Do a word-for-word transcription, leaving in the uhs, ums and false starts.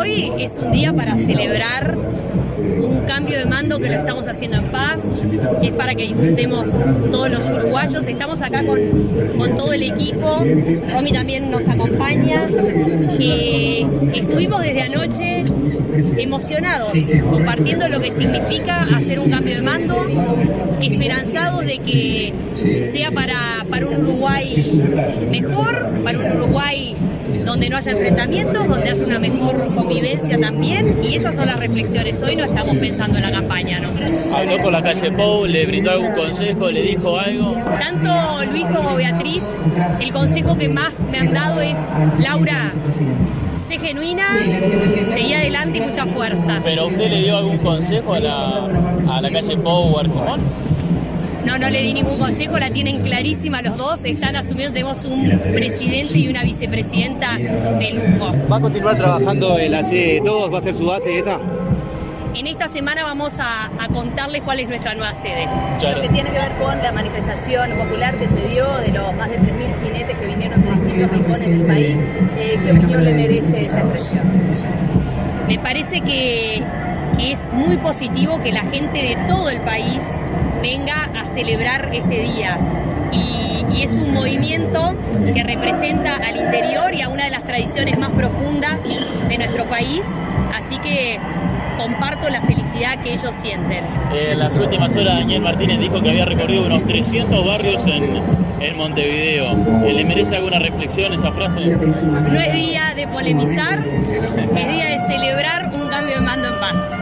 Hoy es un día para celebrar un cambio de mando que lo estamos haciendo en paz, que es para que disfrutemos todos los uruguayos. Estamos acá con, con todo el equipo, Romy también nos acompaña. Eh, estuvimos desde anoche emocionados, compartiendo lo que significa hacer un cambio de mando, esperanzados de que sea para, para un Uruguay mejor, para un Uruguay donde no haya enfrentamientos, donde haya una mejor convivencia también, y esas son las reflexiones. Hoy no estamos pensando en la campaña, ¿no? Habló con la calle Pou, le brindó algún consejo, le dijo algo. Tanto Luis como Beatriz, el consejo que más me han dado es: Laura, sé genuina, seguí adelante y mucha fuerza. ¿Pero usted le dio algún consejo a la, a la calle Pou o Argimón? No, no le di ningún consejo, la tienen clarísima los dos, están asumiendo, tenemos un presidente y una vicepresidenta de lujo. ¿Va a continuar trabajando en la sede de todos? ¿Va a ser su base esa? En esta semana vamos a, a contarles cuál es nuestra nueva sede. Lo que tiene que ver con la manifestación popular que se dio de los más de tres mil jinetes que vinieron de distintos rincones del país, eh, ¿qué opinión le merece esa expresión? Me parece que, que es muy positivo que la gente de todo el país venga a celebrar este día, y, y es un movimiento que representa al interior y a una de las tradiciones más profundas de nuestro país, así que comparto la felicidad que ellos sienten. En las últimas horas Daniel Martínez dijo que había recorrido unos trescientos barrios en, en Montevideo. ¿Le merece alguna reflexión esa frase? No es día de polemizar, es día de celebrar un cambio de mando en paz.